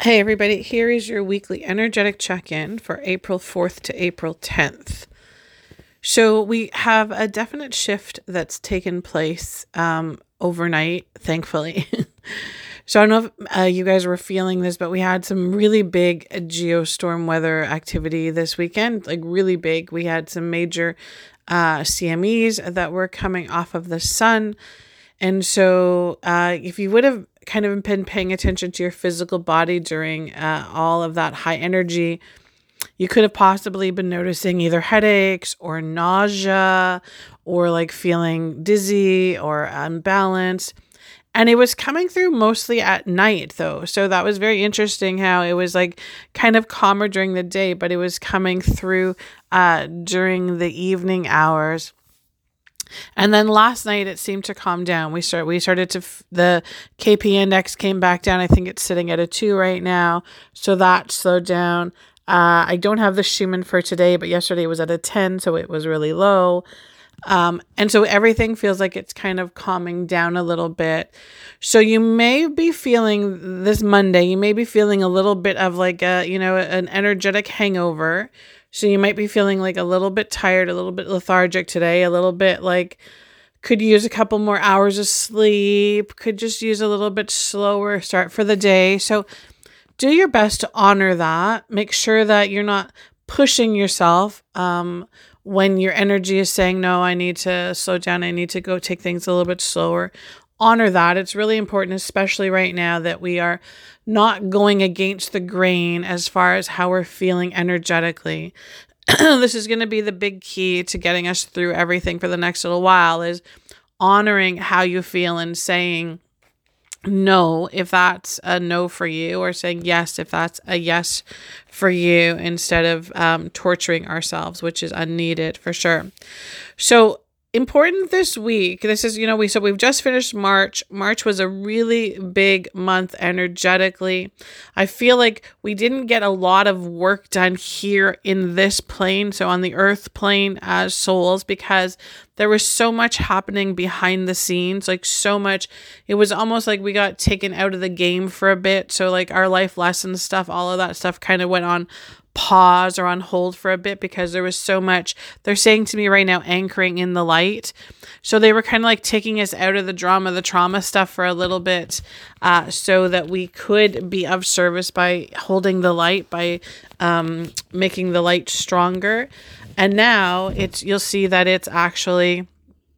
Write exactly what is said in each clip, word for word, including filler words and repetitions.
Hey everybody, here is your weekly energetic check-in for April fourth to April tenth. So we have a definite shift that's taken place um, overnight, thankfully. So I don't know if uh, you guys were feeling this, but we had some really big geostorm weather activity this weekend, like really big. We had some major uh, C M Es that were coming off of the sun. And so uh, if you would have kind of been paying attention to your physical body during uh, all of that high energy, you could have possibly been noticing either headaches or nausea or like feeling dizzy or unbalanced. And it was coming through mostly at night though. So that was very interesting how it was like kind of calmer during the day, but it was coming through uh, during the evening hours. And then last night it seemed to calm down. We start we started to f- the K P index came back down. I think it's sitting at a two right now. So that slowed down. Uh, I don't have the Schumann for today, but yesterday it was at a ten, so it was really low. Um, and so everything feels like it's kind of calming down a little bit. So you may be feeling this Monday, you may be feeling a little bit of like a, you know, an energetic hangover. So you might be feeling like a little bit tired, a little bit lethargic today, a little bit like could use a couple more hours of sleep, could just use a little bit slower start for the day. So do your best to honor that. Make sure that you're not pushing yourself um, when your energy is saying, no, I need to slow down. I need to go take things a little bit slower. Honor that. It's really important, especially right now, that we are not going against the grain as far as how we're feeling energetically. This is going to be the big key to getting us through everything for the next little while, is honoring how you feel and saying no if that's a no for you, or saying yes if that's a yes for you, instead of um, torturing ourselves, which is unneeded for sure. So important this week. This is, you know, we so we've just finished March. March was a really big month energetically. I feel like we didn't get a lot of work done here in this plane, so on the earth plane as souls, because there was so much happening behind the scenes, like so much. It was almost like we got taken out of the game for a bit. So like our life lessons stuff, all of that stuff kind of went on pause or on hold for a bit because there was so much, they're saying to me right now, anchoring in the light. So they were kind of like taking us out of the drama, the trauma stuff for a little bit, uh, so that we could be of service by holding the light, by um, making the light stronger. And now it's, you'll see that it's actually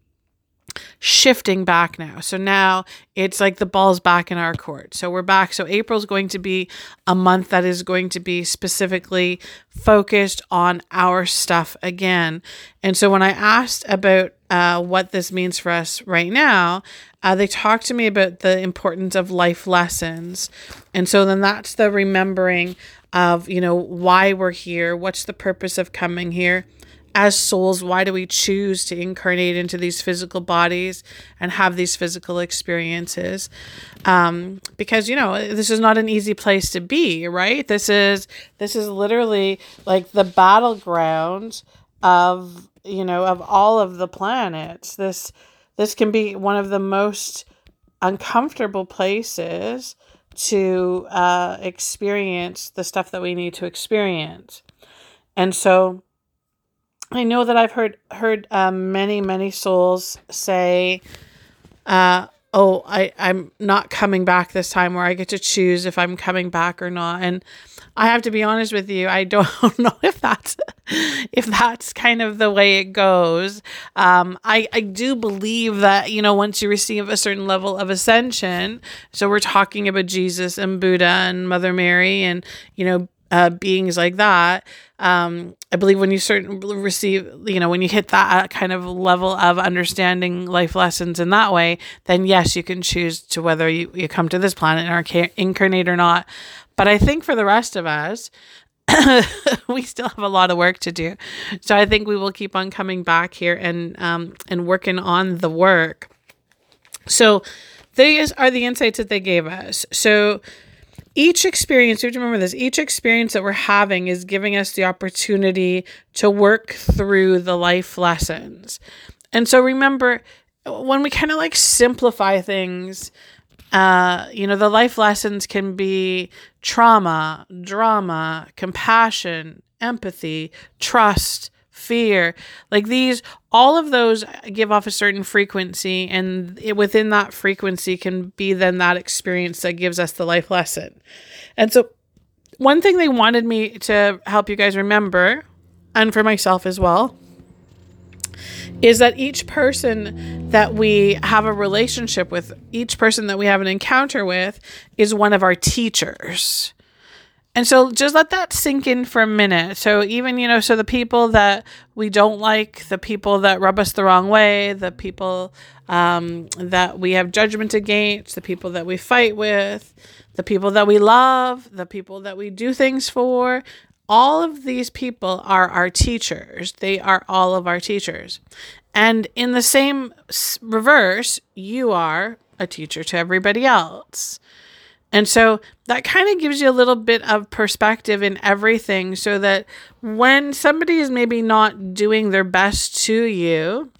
shifting back now. So now it's like the ball's back in our court. So we're back. So April's going to be a month that is going to be specifically focused on our stuff again. And so when I asked about uh, what this means for us right now, uh, they talked to me about the importance of life lessons. And so then that's the remembering of, you know, why we're here. What's the purpose of coming here? As souls, why do we choose to incarnate into these physical bodies and have these physical experiences? Um, because, you know, this is not an easy place to be, right? This is, this is literally like the battleground of, you know, of all of the planets. This, this can be one of the most uncomfortable places to uh, experience the stuff that we need to experience. And so I know that I've heard heard um, many, many souls say, uh, oh, I, I'm not coming back this time, or I get to choose if I'm coming back or not. And I have to be honest with you, I don't know if that's if that's kind of the way it goes. Um, I, I do believe that, you know, once you receive a certain level of ascension, so we're talking about Jesus and Buddha and Mother Mary and, you know, Uh, beings like that. Um, I believe when you certain receive, you know, when you hit that kind of level of understanding life lessons in that way, then yes, you can choose to whether you, you come to this planet or incarnate or not. But I think for the rest of us, we still have a lot of work to do. So I think we will keep on coming back here and, um, and working on the work. So these are the insights that they gave us. So each experience, you have to remember this, each experience that we're having is giving us the opportunity to work through the life lessons. And so remember, when we kind of like simplify things, Uh, you know, the life lessons can be trauma, drama, compassion, empathy, trust, fear. Like these, all of those give off a certain frequency, and it, within that frequency can be then that experience that gives us the life lesson. And so one thing they wanted me to help you guys remember, and for myself as well, is that each person that we have a relationship with, each person that we have an encounter with, is one of our teachers. And so just let that sink in for a minute. So even, you know, so the people that we don't like, the people that rub us the wrong way, the people um, that we have judgment against, the people that we fight with, the people that we love, the people that we do things for, all of these people are our teachers. They are all of our teachers. And in the same reverse, you are a teacher to everybody else. And so that kind of gives you a little bit of perspective in everything, so that when somebody is maybe not doing their best to you,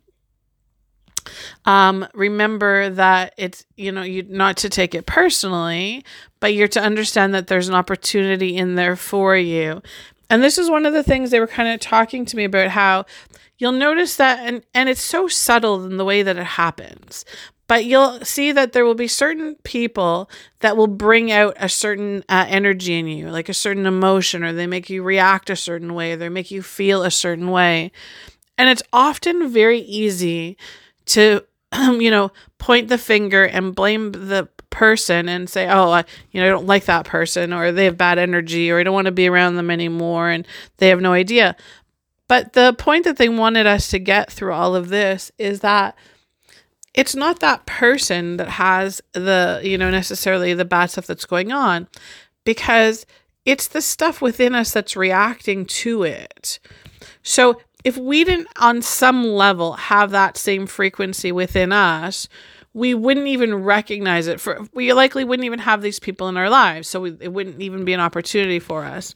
um, remember that it's, you know, you not to take it personally, but you're to understand that there's an opportunity in there for you. And this is one of the things they were kind of talking to me about, how you'll notice that, and, and it's so subtle in the way that it happens, but you'll see that there will be certain people that will bring out a certain uh, energy in you, like a certain emotion, or they make you react a certain way, or they make you feel a certain way. And it's often very easy to, you know, point the finger and blame the person and say, oh, I, you know, I don't like that person, or they have bad energy, or I don't want to be around them anymore, and they have no idea. But the point that they wanted us to get through all of this is that it's not that person that has the, you know, necessarily the bad stuff that's going on, because it's the stuff within us that's reacting to it. So if we didn't on some level have that same frequency within us, we wouldn't even recognize it. For we likely wouldn't even have these people in our lives, so we, it wouldn't even be an opportunity for us.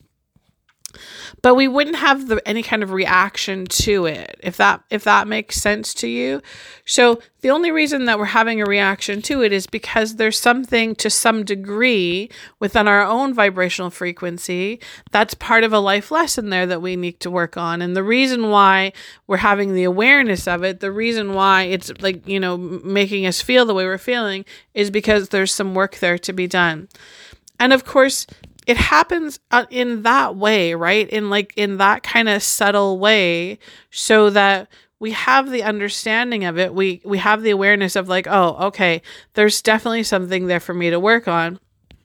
But we wouldn't have the, any kind of reaction to it, if that if that makes sense to you. So the only reason that we're having a reaction to it is because there's something to some degree within our own vibrational frequency that's part of a life lesson there that we need to work on. And the reason why we're having the awareness of it, the reason why it's like, you know, making us feel the way we're feeling, is because there's some work there to be done. And of course, it happens in that way, right? In like in that kind of subtle way, so that we have the understanding of it. We we have the awareness of like, oh, okay, there's definitely something there for me to work on.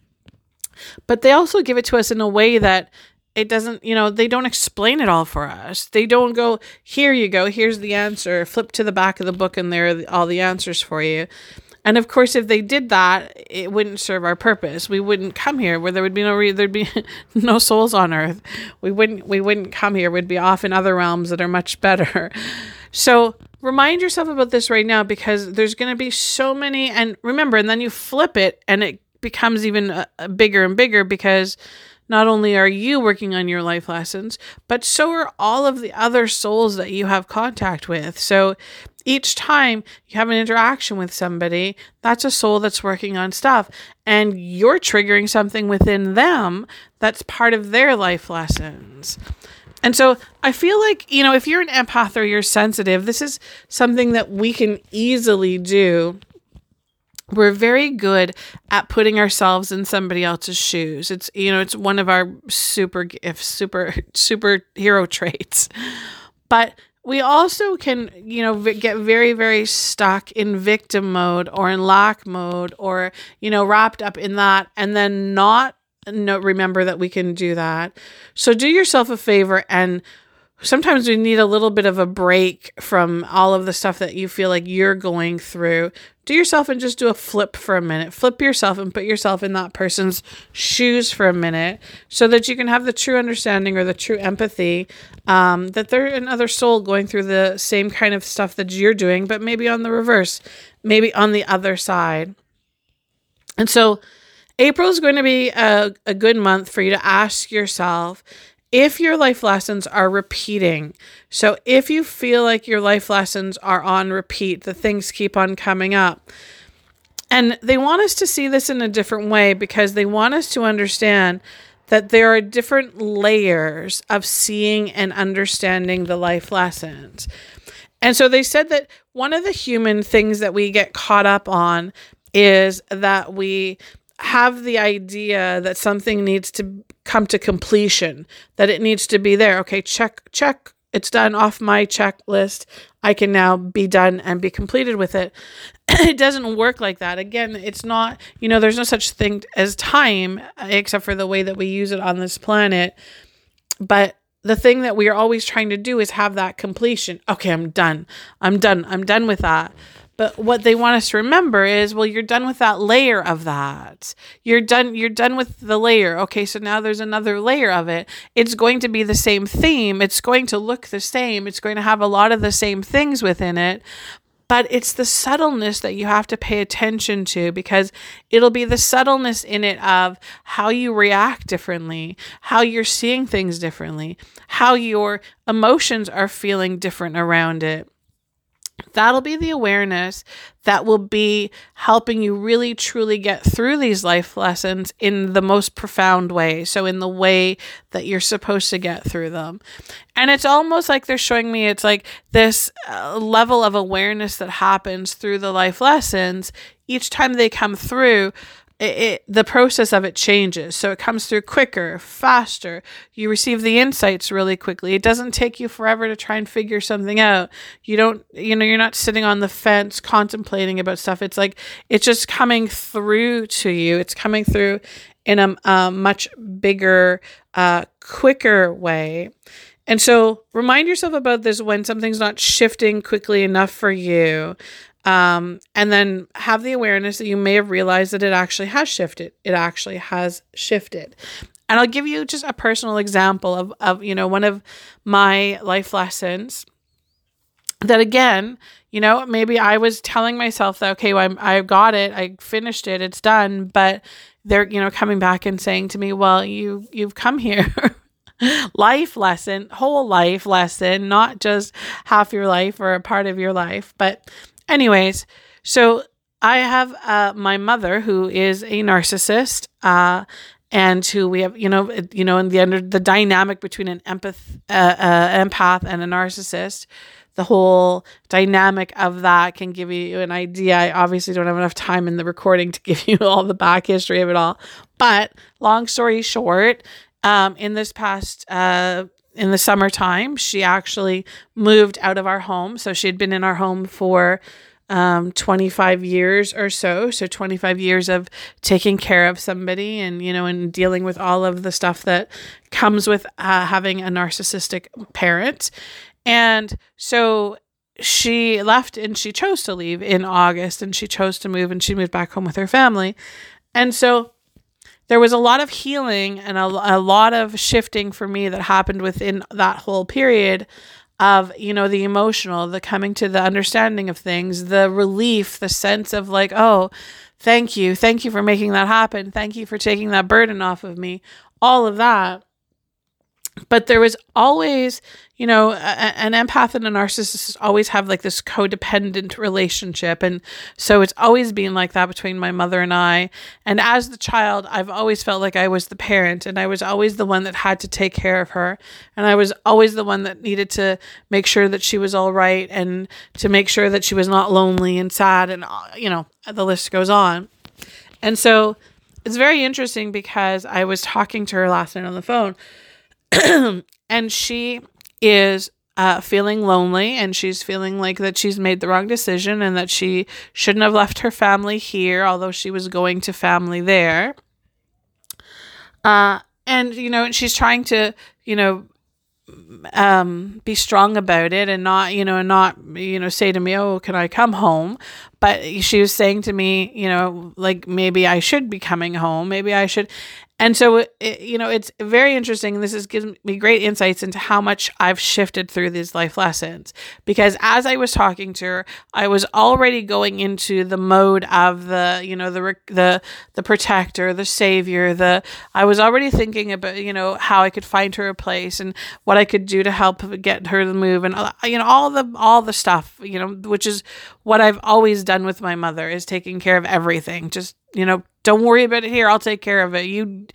But they also give it to us in a way that it doesn't, you know, they don't explain it all for us. They don't go, here you go, here's the answer, flip to the back of the book and there are all the answers for you. And of course, if they did that, it wouldn't serve our purpose. We wouldn't come here where there would be no re- there'd be no souls on earth. We wouldn't we wouldn't come here. We'd be off in other realms that are much better. So remind yourself about this right now, because there's going to be so many. And remember, and then you flip it, and it becomes even uh, bigger and bigger, because not only are you working on your life lessons, but so are all of the other souls that you have contact with. So each time you have an interaction with somebody, that's a soul that's working on stuff, and you're triggering something within them that's part of their life lessons. And so I feel like, you know, if you're an empath or you're sensitive, this is something that we can easily do. We're very good at putting ourselves in somebody else's shoes. It's, you know, it's one of our super gifts, super, superhero traits. But we also can, you know, v- get very, very stuck in victim mode or in lack mode, or, you know, wrapped up in that, and then not no, remember that we can do that. So do yourself a favor, and sometimes we need a little bit of a break from all of the stuff that you feel like you're going through. Do yourself and just do a flip for a minute. Flip yourself and put yourself in that person's shoes for a minute, so that you can have the true understanding or the true empathy um, that they're another soul going through the same kind of stuff that you're doing, but maybe on the reverse, maybe on the other side. And so April is going to be a, a good month for you to ask yourself if your life lessons are repeating. So if you feel like your life lessons are on repeat, the things keep on coming up, And they want us to see this in a different way because they want us to understand that there are different layers of seeing and understanding the life lessons. And so they said that one of the human things that we get caught up on is that we have the idea that something needs to come to completion, that it needs to be there. Okay, check, check. It's done off my checklist. I can now be done and be completed with it. It doesn't work like that. Again, it's not, you know, there's no such thing as time except for the way that we use it on this planet. But the thing that we are always trying to do is have that completion. Okay, I'm done. I'm done. I'm done with that. But what they want us to remember is, well, you're done with that layer of that. You're done. You're done with the layer. Okay, so now there's another layer of it. It's going to be the same theme. It's going to look the same. It's going to have a lot of the same things within it. But it's the subtleness that you have to pay attention to, because it'll be the subtleness in it of how you react differently, how you're seeing things differently, how your emotions are feeling different around it. That'll be the awareness that will be helping you really truly get through these life lessons in the most profound way. So in the way that you're supposed to get through them. And it's almost like they're showing me, it's like this uh, level of awareness that happens through the life lessons. Each time they come through, It, it, the process of it changes. So it comes through quicker, faster. You receive the insights really quickly. It doesn't take you forever to try and figure something out. You don't, you know, you're not sitting on the fence contemplating about stuff. It's like, it's just coming through to you. It's coming through in a, a much bigger, uh, quicker way. And so remind yourself about this when something's not shifting quickly enough for you. Um, and then have the awareness that you may have realized that it actually has shifted. It actually has shifted. And I'll give you just a personal example of, of, you know, one of my life lessons that, again, you know, maybe I was telling myself that, okay, well, I got it. I finished it. It's done. But they're, you know, coming back and saying to me, well, you, you've come here. Life lesson, whole life lesson, not just half your life or a part of your life. But anyways, so I have uh, my mother, who is a narcissist, uh, and who we have, you know, you know, in the under the dynamic between an empath, uh, uh, empath and a narcissist, the whole dynamic of that can give you an idea. I obviously don't have enough time in the recording to give you all the back history of it all, but long story short, um, in this past uh. in the summertime, she actually moved out of our home. So she had been in our home for um, twenty-five years or so. So twenty-five years of taking care of somebody and, you know, and dealing with all of the stuff that comes with uh, having a narcissistic parent. And so she left and she chose to leave in August, and she chose to move, and she moved back home with her family. And so there was a lot of healing and a, a lot of shifting for me that happened within that whole period of, you know, the emotional, the coming to the understanding of things, the relief, the sense of like, oh, thank you. Thank you for making that happen. Thank you for taking that burden off of me. All of that. But there was always, you know, a, an empath and a narcissist always have like this codependent relationship. And so it's always been like that between my mother and I. And as the child, I've always felt like I was the parent, and I was always the one that had to take care of her. And I was always the one that needed to make sure that she was all right, and to make sure that she was not lonely and sad, and, you know, the list goes on. And so it's very interesting because I was talking to her last night on the phone. And she is uh, feeling lonely, and she's feeling like that she's made the wrong decision, and that she shouldn't have left her family here, although she was going to family there. Uh, and, you know, and she's trying to, you know, um, be strong about it, and not, you know, not, you know, say to me, oh, can I come home? But she was saying to me, you know, like, maybe I should be coming home. Maybe I should. And so, it, you know, it's very interesting. This is gives me great insights into how much I've shifted through these life lessons. Because as I was talking to her, I was already going into the mode of the, you know, the the the protector, the savior. The I was already thinking about, you know, how I could find her a place and what I could do to help get her to move, and you know, all the all the stuff, you know, which is what I've always done with my mother, is taking care of everything. Just, you know, don't worry about it here. I'll take care of it. You,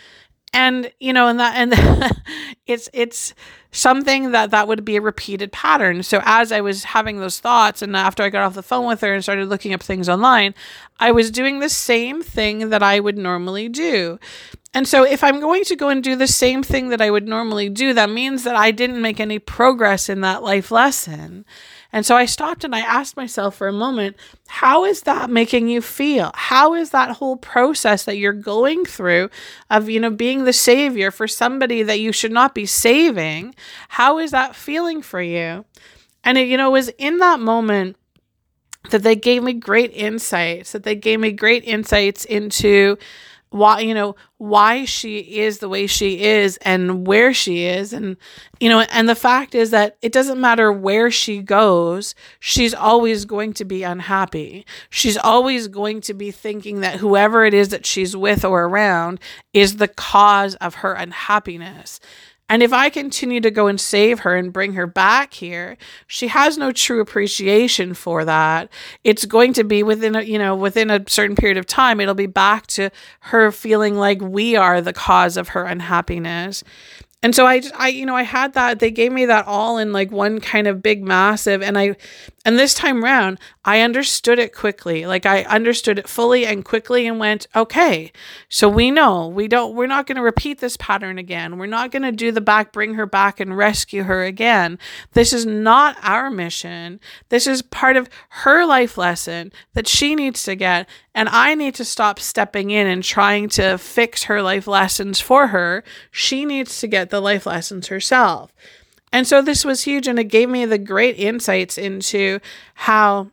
and, you know, and that, and it's, it's something that that would be a repeated pattern. So as I was having those thoughts, and after I got off the phone with her and started looking up things online, I was doing the same thing that I would normally do. And so if I'm going to go and do the same thing that I would normally do, that means that I didn't make any progress in that life lesson. And so I stopped and I asked myself for a moment, how is that making you feel? How is that whole process that you're going through of, you know, being the savior for somebody that you should not be saving? How is that feeling for you? And it, you know, it was in that moment that they gave me great insights, that they gave me great insights into why, you know, why she is the way she is and where she is. And, you know, and the fact is that it doesn't matter where she goes, she's always going to be unhappy. She's always going to be thinking that whoever it is that she's with or around is the cause of her unhappiness. And if I continue to go and save her and bring her back here, she has no true appreciation for that. It's going to be within a, you know, within a certain period of time, it'll be back to her feeling like we are the cause of her unhappiness. And so I, I, you know, I had that, they gave me that all in like one kind of big massive. And I, and this time round, I understood it quickly. Like I understood it fully and quickly and went, okay, so we know we don't, we're not going to repeat this pattern again. We're not going to do the back, bring her back and rescue her again. This is not our mission. This is part of her life lesson that she needs to get. And I need to stop stepping in and trying to fix her life lessons for her. She needs to get the life lessons herself. And so this was huge. And it gave me the great insights into how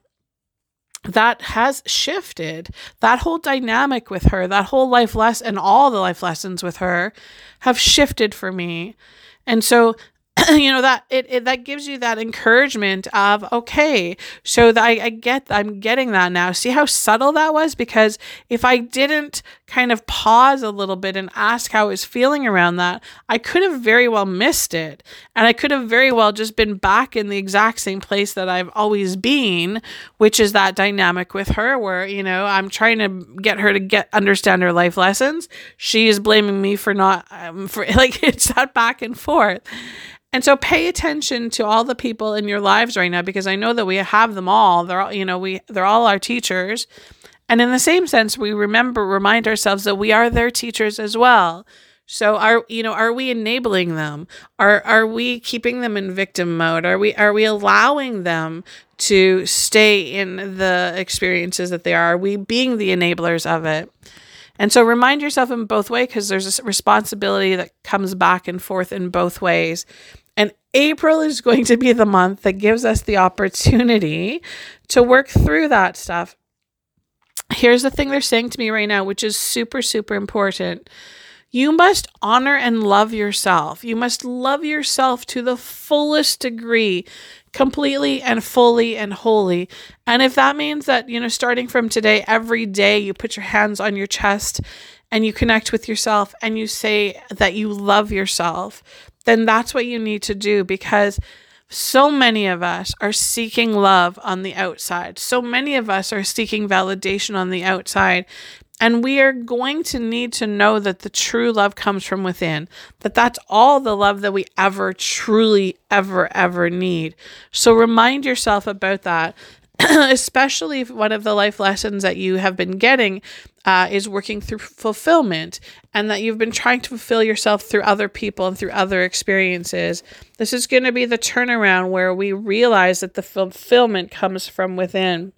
that has shifted. That whole dynamic with her, that whole life lesson, and all the life lessons with her have shifted for me. And so you know, that it, it that gives you that encouragement of, okay, so that I, I get, I'm getting that now. See how subtle that was? Because if I didn't kind of pause a little bit and ask how I was feeling around that, I could have very well missed it. And I could have very well just been back in the exact same place that I've always been, which is that dynamic with her where, you know, I'm trying to get her to get, understand her life lessons. She is blaming me for not, um, for like, it's that back and forth. And so pay attention to all the people in your lives right now, because I know that we have them all. They're all, you know, we, they're all our teachers. And in the same sense, we remember, remind ourselves that we are their teachers as well. So are, you know, are we enabling them? Are, are we keeping them in victim mode? Are we, are we allowing them to stay in the experiences that they are? Are we being the enablers of it? And so remind yourself in both ways, because there's a responsibility that comes back and forth in both ways. And April is going to be the month that gives us the opportunity to work through that stuff. Here's the thing they're saying to me right now, which is super, super important. You must honor and love yourself. You must love yourself to the fullest degree, completely and fully and wholly. And if that means that, you know, starting from today, every day you put your hands on your chest and you connect with yourself and you say that you love yourself, then that's what you need to do, because so many of us are seeking love on the outside. So many of us are seeking validation on the outside. And we are going to need to know that the true love comes from within, that that's all the love that we ever, truly, ever, ever need. So remind yourself about that, especially if one of the life lessons that you have been getting uh, is working through fulfillment, and that you've been trying to fulfill yourself through other people and through other experiences. This is going to be the turnaround where we realize that the fulfillment comes from within.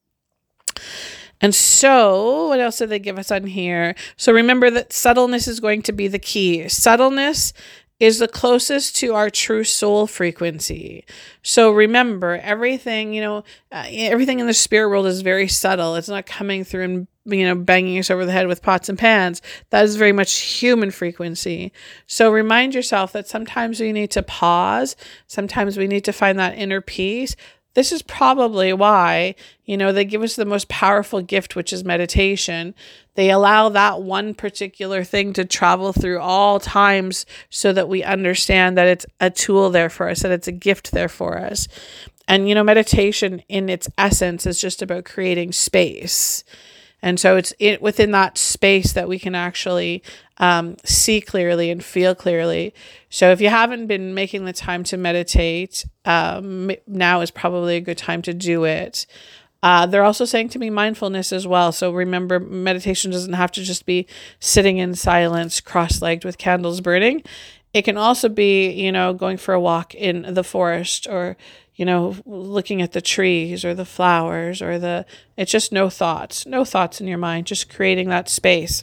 And so, what else did they give us on here? So remember that subtleness is going to be the key. Subtleness is the closest to our true soul frequency. So remember, everything, you know, uh, everything in the spirit world is very subtle. It's not coming through and, you know, banging us over the head with pots and pans. That is very much human frequency. So remind yourself that sometimes we need to pause. Sometimes we need to find that inner peace. This is probably why, you know, they give us the most powerful gift, which is meditation. They allow that one particular thing to travel through all times so that we understand that it's a tool there for us, that it's a gift there for us. And, you know, meditation in its essence is just about creating space. And so it's it, within that space that we can actually um, see clearly and feel clearly. So if you haven't been making the time to meditate, um, now is probably a good time to do it. Uh, they're also saying to me mindfulness as well. So remember, meditation doesn't have to just be sitting in silence, cross-legged with candles burning. It can also be, you know, going for a walk in the forest, or, you know, looking at the trees or the flowers or the, it's just no thoughts, no thoughts in your mind, just creating that space.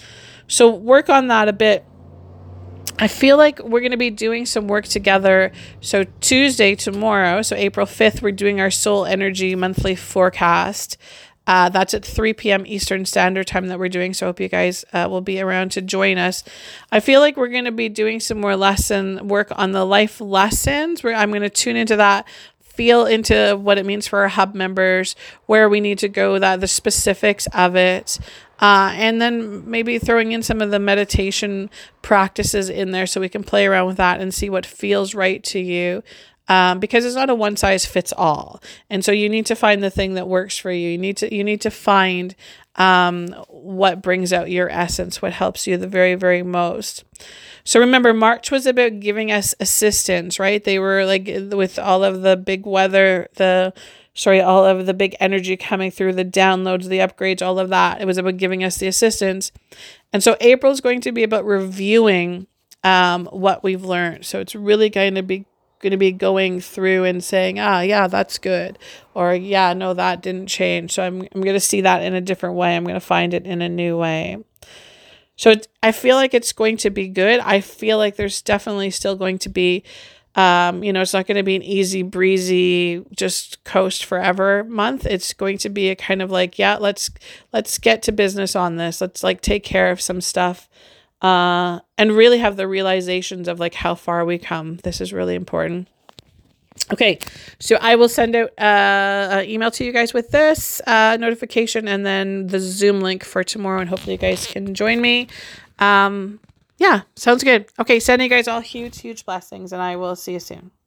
So work on that a bit. I feel like we're going to be doing some work together. So Tuesday, tomorrow, so April fifth, we're doing our soul energy monthly forecast. Uh, that's at three p.m. Eastern Standard Time that we're doing. So I hope you guys uh, will be around to join us. I feel like we're going to be doing some more lesson work on the life lessons, where I'm going to tune into that, feel into what it means for our hub members, where we need to go, that the specifics of it. Uh, and then maybe throwing in some of the meditation practices in there so we can play around with that and see what feels right to you. Um, because it's not a one size fits all. And so you need to find the thing that works for you. You need to, you need to find um, what brings out your essence, what helps you the very, very most. So remember, March was about giving us assistance, right? They were like, with all of the big weather, the, sorry, all of the big energy coming through, the downloads, the upgrades, all of that. It was about giving us the assistance. And so April is going to be about reviewing um, what we've learned. So it's really going to be going to be going through and saying, ah, yeah, that's good. Or yeah, no, that didn't change. So I'm, I'm going to see that in a different way. I'm going to find it in a new way. So it's, I feel like it's going to be good. I feel like there's definitely still going to be, um, you know, it's not going to be an easy breezy, just coast forever month. It's going to be a kind of like, yeah, let's, let's get to business on this. Let's like take care of some stuff. Uh, and really have the realizations of like how far we come. This is really important. Okay, so I will send out uh, an email to you guys with this uh, notification and then the Zoom link for tomorrow, and hopefully you guys can join me. Um, yeah, sounds good. Okay, sending you guys all huge, huge blessings, and I will see you soon.